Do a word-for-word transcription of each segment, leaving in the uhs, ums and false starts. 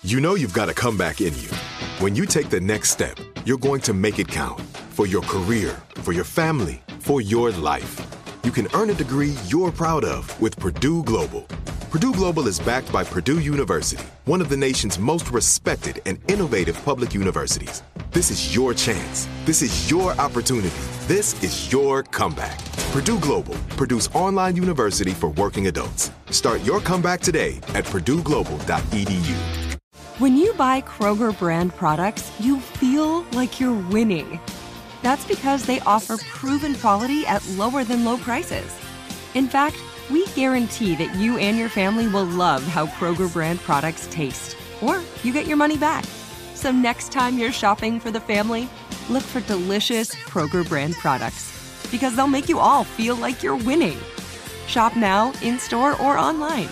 You know you've got a comeback in you. When you take the next step, you're going to make it count. For your career, for your family, for your life. You can earn a degree you're proud of with Purdue Global. Purdue Global is backed by Purdue University, one of the nation's most respected and innovative public universities. This is your chance. This is your opportunity. This is your comeback. Purdue Global, Purdue's online university for working adults. Start your comeback today at purdue global dot e d u. When you buy Kroger brand products, you feel like you're winning. That's because they offer proven quality at lower than low prices. In fact, we guarantee that you and your family will love how Kroger brand products taste, or you get your money back. So next time you're shopping for the family, look for delicious Kroger brand products, because they'll make you all feel like you're winning. Shop now, in-store, or online.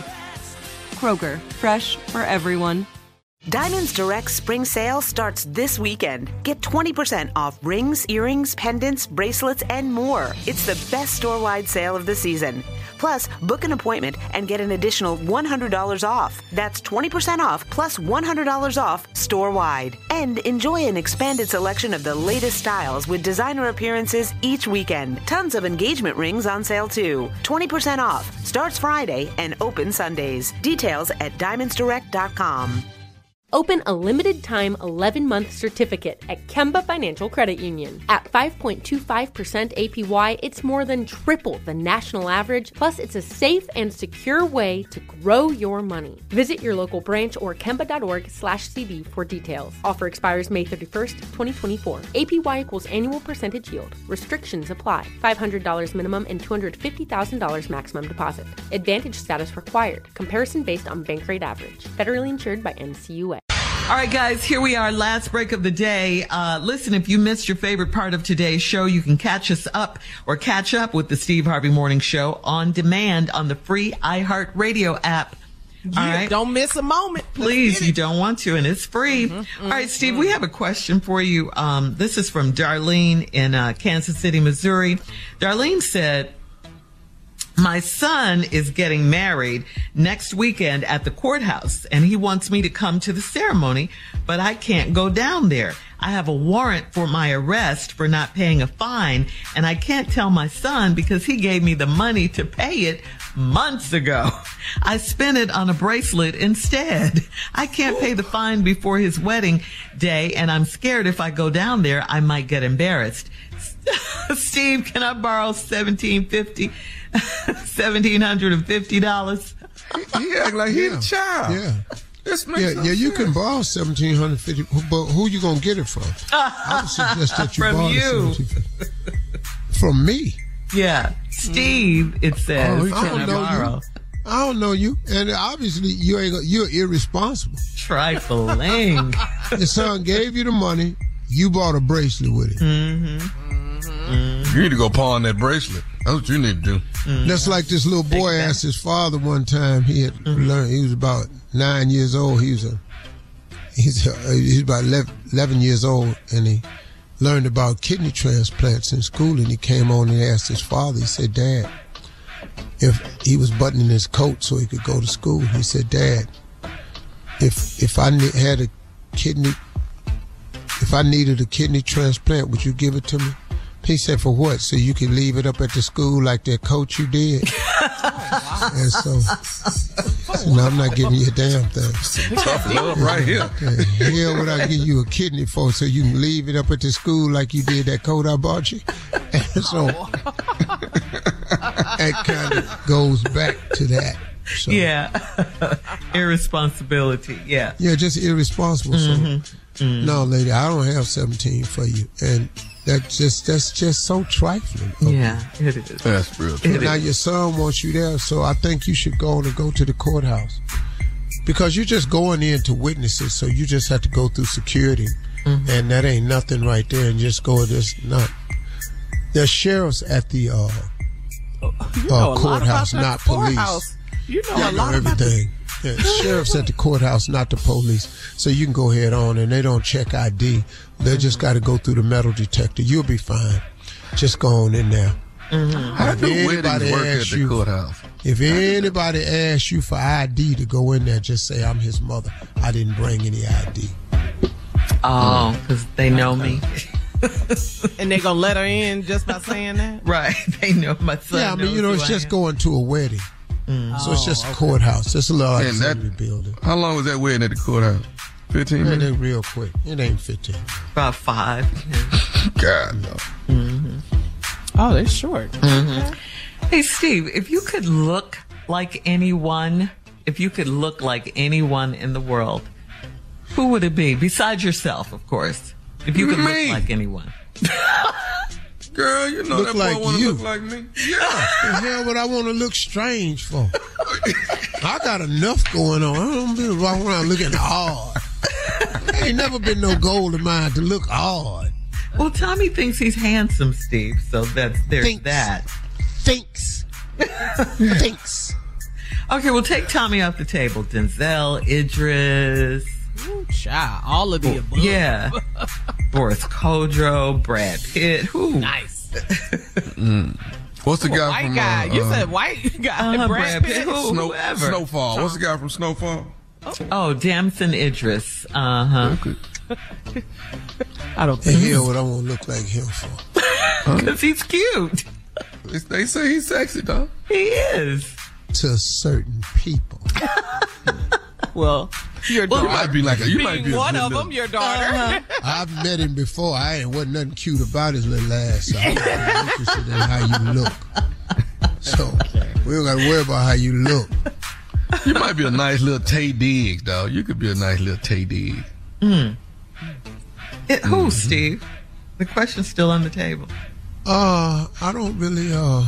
Kroger, fresh for everyone. Diamonds Direct Spring Sale starts this weekend. Get twenty percent off rings, earrings, pendants, bracelets, and more. It's the best store-wide sale of the season. Plus, book an appointment and get an additional one hundred dollars off. That's twenty percent off plus one hundred dollars off store-wide. And enjoy an expanded selection of the latest styles with designer appearances each weekend. Tons of engagement rings on sale, too. twenty percent off. Starts Friday and open Sundays. Details at diamonds direct dot com. Open a limited-time eleven-month certificate at Kemba Financial Credit Union. At five point two five percent A P Y, it's more than triple the national average, plus it's a safe and secure way to grow your money. Visit your local branch or kemba.org slash CD for details. Offer expires May thirty-first, twenty twenty-four. A P Y equals annual percentage yield. Restrictions apply. five hundred dollars minimum and two hundred fifty thousand dollars maximum deposit. Advantage status required. Comparison based on bank rate average. Federally insured by N C U A. All right, guys, here we are, last break of the day. Uh, listen, if you missed your favorite part of today's show, you can catch us up or catch up with the Steve Harvey Morning Show on demand on the free iHeartRadio app. Yeah, all right. Don't miss a moment. Please, you don't want to, and it's free. Mm-hmm, mm-hmm. All right, Steve, we have a question for you. Um, this is from Darlene in uh, Kansas City, Missouri. Darlene said, my son is getting married next weekend at the courthouse, and he wants me to come to the ceremony, but I can't go down there. I have a warrant for my arrest for not paying a fine, and I can't tell my son because he gave me the money to pay it months ago. I spent it on a bracelet instead. I can't pay the fine before his wedding day, and I'm scared if I go down there, I might get embarrassed. Steve, can I borrow seventeen fifty? seventeen hundred fifty dollars. He act like he's yeah. a child. Yeah. This makes yeah, no yeah, you sense. can borrow seventeen hundred fifty dollars, but who you going to get it from? I would suggest that you From borrow you. From me. Yeah. Steve, it says, Oh, I can don't I know borrow? you. I don't know you. And obviously, you ain't, you're irresponsible. Trifling. Your son gave you the money. You bought a bracelet with it. Mm-hmm. Mm-hmm. You need to go pawn that bracelet. That's what you need to do. Mm-hmm. That's like this little boy Exactly. asked his father one time. He had mm-hmm. learned. He was about nine years old. He was a. He's a, he's about eleven, eleven years old, and he learned about kidney transplants in school. And he came on and asked his father. He said, "Dad," if he was buttoning his coat so he could go to school. He said, "Dad, if if I ne- had a kidney, if I needed a kidney transplant, would you give it to me?" He said, "For what? So you can leave it up at the school like that coach you did?" And so, so now I'm not giving you a damn thing. Tough love right here. Yeah, hell would I give you a kidney for so you can leave it up at the school like you did that coat I bought you? And so that kind of goes back to that. So, yeah. Irresponsibility. Yeah. Yeah, just irresponsible. So, mm-hmm. Mm-hmm. no, lady, I don't have seventeen for you. And That's just that's just so trifling. Okay. Yeah, it is. That's real true. Now your son wants you there, so I think you should go on and go to the courthouse. Because you're just going in to witnesses, so you just have to go through security. Mm-hmm. And that ain't nothing right there, and just go this not. There's sheriffs at the uh, you know uh, courthouse, not police. Courthouse. You know yeah, a lot know about everything. Yeah, sheriffs at the courthouse, not the police. So you can go ahead on, and they don't check I D. They mm-hmm. just got to go through the metal detector. You'll be fine. Just go on in there. Mm-hmm. How do weddings work at the you, courthouse? If anybody asks you for I D to go in there, just say I'm his mother. I didn't bring any I D. Oh, because they know me. And they gonna let her in just by saying that? Right. They know my son. Yeah, I mean, you know, knows it's who I just am. going to a wedding. Mm. So it's just a courthouse. Just a little And auxiliary that- building. How long was that wedding at the courthouse? fifteen Man, minutes? they real quick. It ain't fifteen. About five. God, no. Mm-hmm. Oh, they're short. Mm-hmm. Hey, Steve, if you could look like anyone, if you could look like anyone in the world, who would it be? Besides yourself, of course. If you could Me. look like anyone. Girl, you know Look that like boy want to you. look like me. Yeah. The hell would I want to look strange for? I got enough going on. I don't be walking around looking odd. Ain't never been no goal of mine to look odd. Well, Tommy thinks he's handsome, Steve, so that's there's Thinks. that. Thinks. Thinks. Okay, well, take Tommy off the table. Denzel, Idris. Ooh, child, all of the above. Yeah. Boris Kodjoe, Brad Pitt. Who? Nice. Mm. What's the guy White from guy. Uh, you uh, said white guy. Uh-huh, Brad Brad Pitt. Pitt. Who? Snow, Whoever. Snowfall? What's the guy from Snowfall? Oh, Damson Idris. Uh huh. I don't The think hell would I want to look like him for? Because he's cute. They- They say he's sexy, dog. He is. To certain people. Well, your Well, daughter. you might be like a. You might Being be a one good of little- them, your daughter. Uh-huh. I've met him before. I ain't wasn't nothing cute about his little ass. So I'm not interested in how you look. So we don't got to worry about how you look. You might be a nice little Tay Diggs, dog. You could be a nice little Tay Diggs. Mm. It, who, Steve? The question's still on the table. Uh, I don't really. Uh,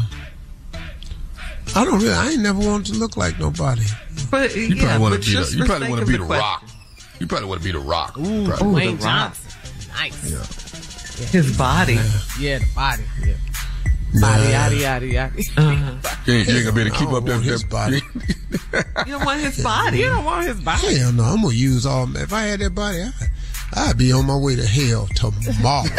I don't really. I ain't never wanted to look like nobody. But You yeah, probably want but to be the. just You for probably sake want of to be the the question- Rock. You probably want to be the Rock. Ooh, Probably. Ooh, Dwayne The Rock. Johnson. Nice. Yeah. His body. Yeah, the body. Yeah. Body, yada, yada, yada. Uh-huh. You ain't, you ain't gonna be able to I keep don't up that, want his that body. You don't want his body. You don't want his body. Hell no, I'm gonna use all. If I had that body, I, I'd be on my way to hell tomorrow.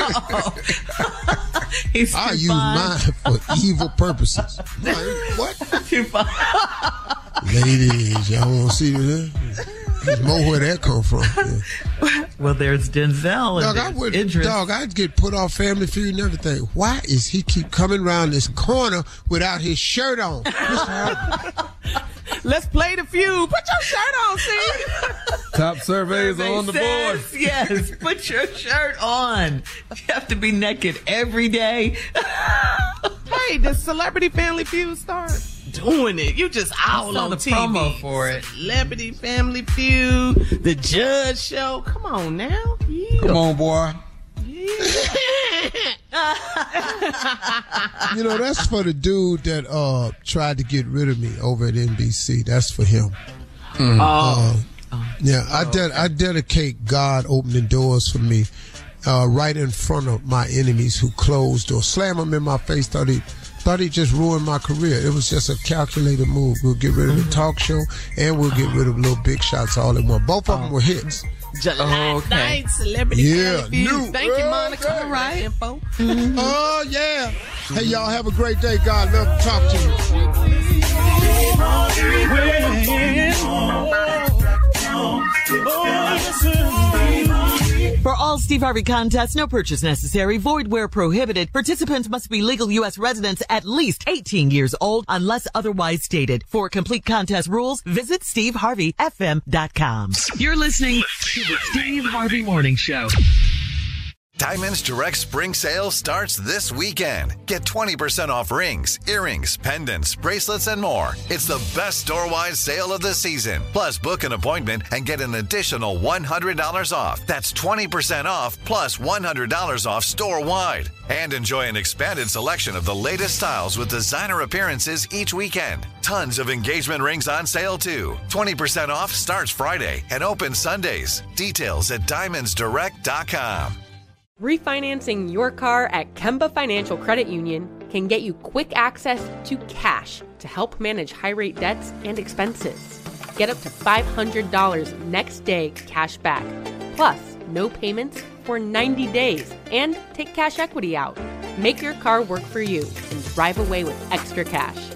He's I too use fine. mine for evil purposes. Like, what? Too fine. Ladies, y'all want to see that? There's more where that come from. Yeah. Well, there's Denzel and Dog, I there's would, Idris. dog, I'd get put off Family Feud and everything. Why is he keep coming around this corner without his shirt on? Let's play the feud. Put your shirt on, see? Top surveys Survey on the board. says, yes, put your shirt on. You have to be naked every day. Hey, the Celebrity Family Feud start doing it. You just all saw on the T V. promo for it. Celebrity Family Feud, the Judge Show. Come on now. Yeah. Come on, boy. You know, that's for the dude that uh tried to get rid of me over at N B C. That's for him. Oh. Uh, yeah, I de- I dedicate God opening doors for me uh, right in front of my enemies who closed or slam them in my face. Thought he thought he just ruined my career. It was just a calculated move. We'll get rid of the talk show and we'll get rid of Little Big Shots all in one. Both of them were hits. July Oh, okay. ninth, Celebrity Yeah, Family Feud. new. Thank you, Monica. Okay. All right. Info. Oh yeah. Hey y'all, have a great day. God love to talk to For all Steve Harvey contests, no purchase necessary, void where prohibited. Participants must be legal U S residents at least eighteen years old unless otherwise stated. For complete contest rules, visit steve harvey f m dot com. You're listening to the Steve Harvey Morning Show. Diamonds Direct Spring Sale starts this weekend. Get twenty percent off rings, earrings, pendants, bracelets, and more. It's the best store-wide sale of the season. Plus, book an appointment and get an additional one hundred dollars off. That's twenty percent off plus one hundred dollars off store-wide. And enjoy an expanded selection of the latest styles with designer appearances each weekend. Tons of engagement rings on sale, too. twenty percent off starts Friday and opens Sundays. Details at diamonds direct dot com. Refinancing your car at Kemba Financial Credit Union can get you quick access to cash to help manage high-rate debts and expenses. Get up to five hundred dollars next day cash back, plus no payments for ninety days, and take cash equity out. Make your car work for you and drive away with extra cash.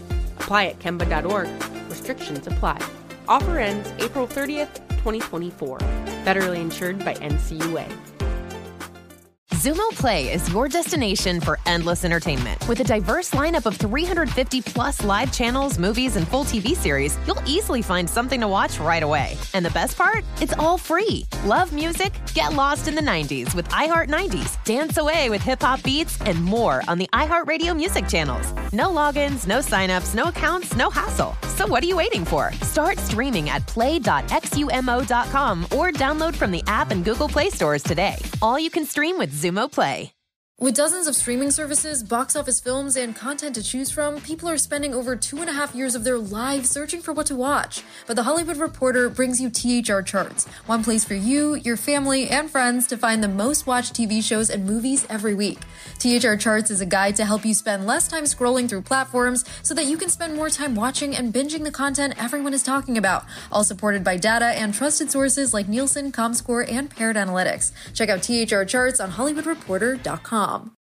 Apply at Kemba dot org. Restrictions apply. Offer ends April thirtieth, twenty twenty-four. Federally insured by N C U A. Xumo Play is your destination for endless entertainment. With a diverse lineup of three hundred fifty plus live channels, movies, and full T V series, you'll easily find something to watch right away. And the best part? It's all free. Love music? Get lost in the nineties with iHeart nineties, dance away with hip-hop beats, and more on the iHeartRadio music channels. No logins, no signups, no accounts, no hassle. So what are you waiting for? Start streaming at play dot xumo dot com or download from the app and Google Play stores today. All you can stream with Xumo Play. With dozens of streaming services, box office films, and content to choose from, people are spending over two and a half years of their lives searching for what to watch. But The Hollywood Reporter brings you T H R Charts, one place for you, your family, and friends to find the most watched T V shows and movies every week. T H R Charts is a guide to help you spend less time scrolling through platforms so that you can spend more time watching and binging the content everyone is talking about, all supported by data and trusted sources like Nielsen, Comscore, and Parrot Analytics. Check out T H R Charts on Hollywood Reporter dot com.